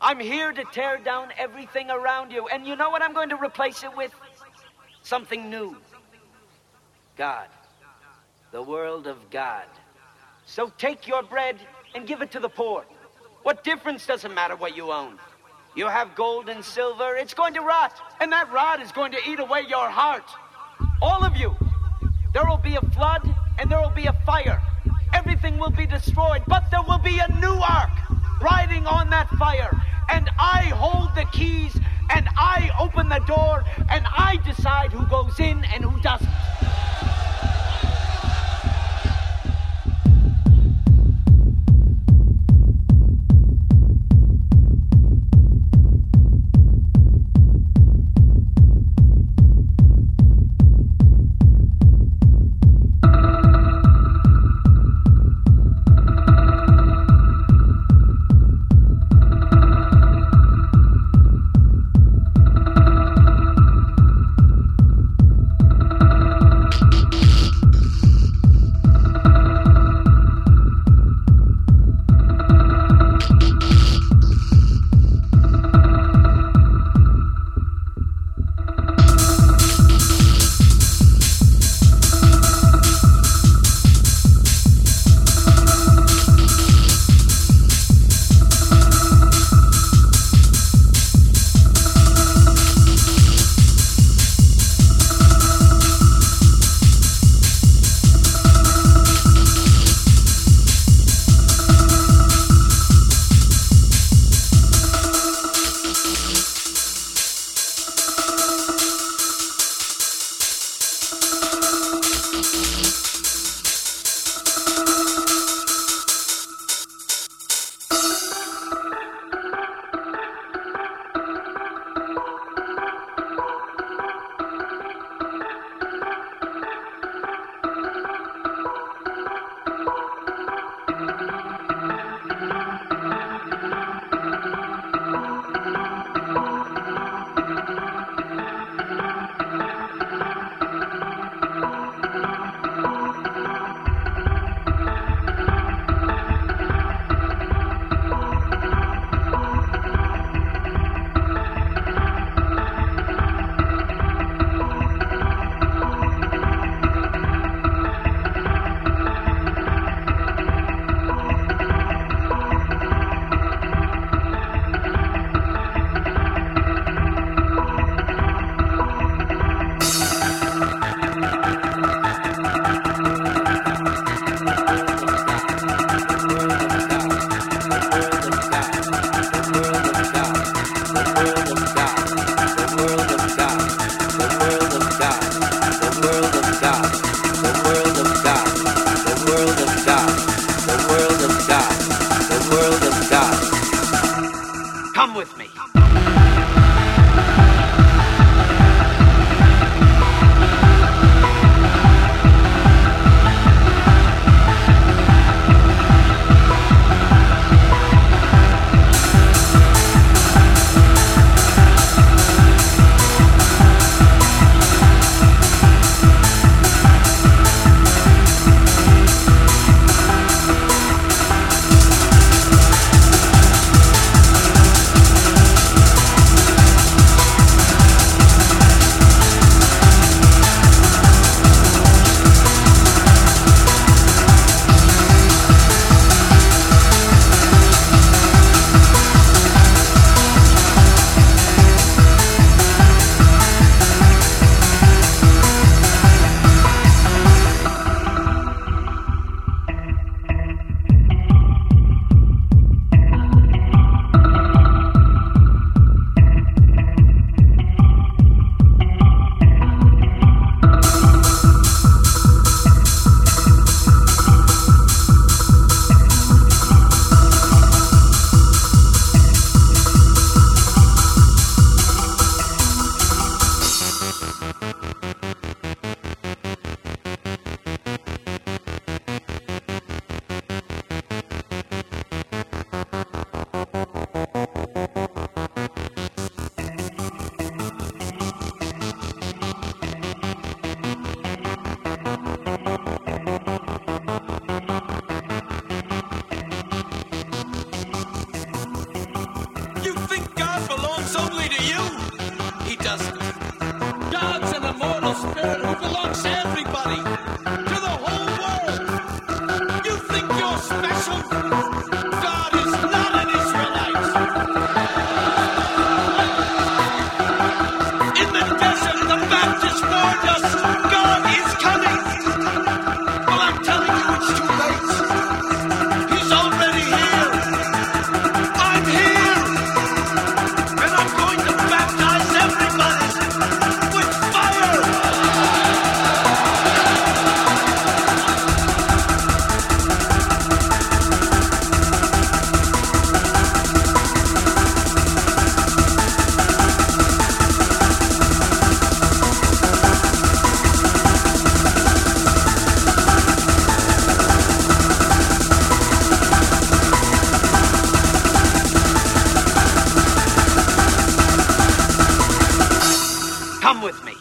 I'm here to tear down everything around you. And you know what I'm going to replace it with? Something new. God. The world of God. So take your bread and give it to the poor. What difference does it matter what you own? You have gold and silver, it's going to rot. And that rot is going to eat away your heart. All of you. There will be a flood and there will be a fire. Everything will be destroyed, but there will be a new ark riding on that fire. And I hold the keys and I open the door and I decide who goes in and who doesn't. Come with me.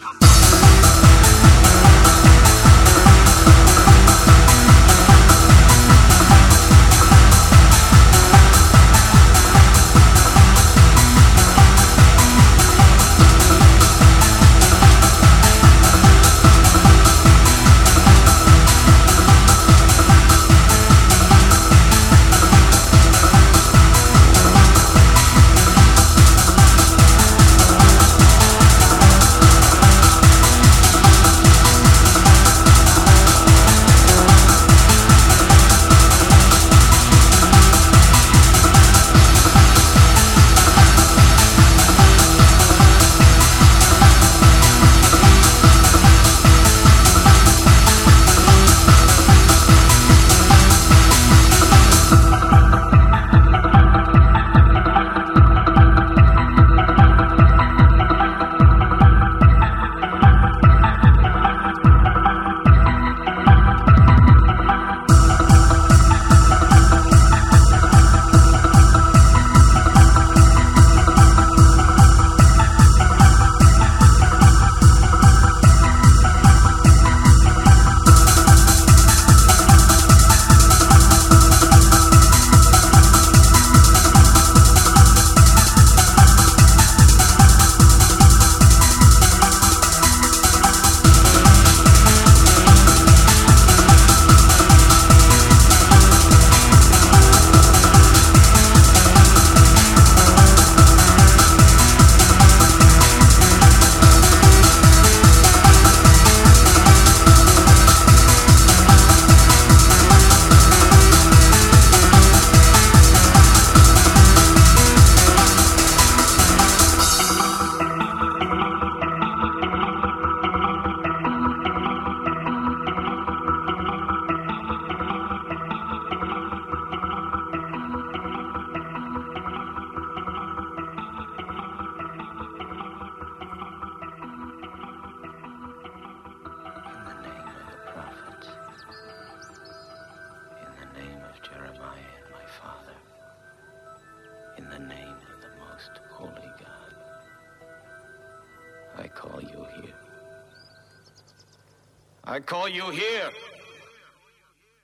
In the name of the most holy God, I call you here. I call you here.